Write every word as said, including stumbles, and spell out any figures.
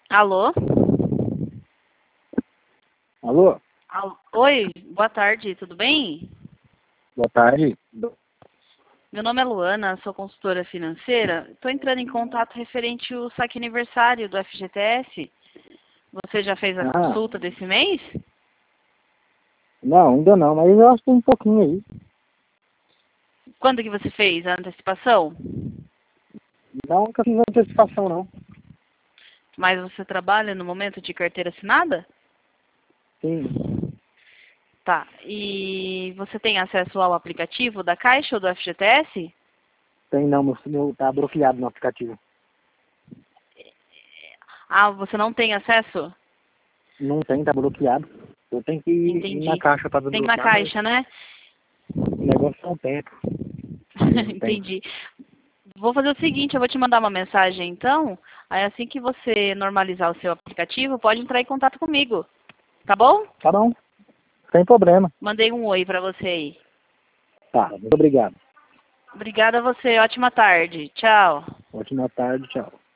Alô? Alô? Al- Oi, boa tarde, tudo bem? Boa tarde. Meu nome é Luana, sou consultora financeira. Estou entrando em contato referente ao saque aniversário do F G T S. Você já fez a Ah, consulta desse mês? não, ainda não, mas eu acho que tem um pouquinho aí. Quando que você fez a antecipação? Não, nunca fiz antecipação, não. Mas você trabalha no momento de carteira assinada? Sim, Tá. E você tem acesso ao aplicativo da Caixa ou do F G T S? tem não, meu, meu tá bloqueado no aplicativo. Ah, você não tem acesso? Não tem, tá bloqueado. Eu tenho que ir, ir na Entendi. caixa para Tem na desbloquear, mas Caixa, né? o negócio é o tempo. Não tem. Entendi. Vou fazer o seguinte, eu vou te mandar uma mensagem então. Aí assim que você normalizar o seu aplicativo, pode entrar em contato comigo. Tá bom? Tá bom, sem problema. Mandei um oi pra você aí. Tá, muito obrigado. Obrigada a você, ótima tarde. Tchau. Ótima tarde, tchau.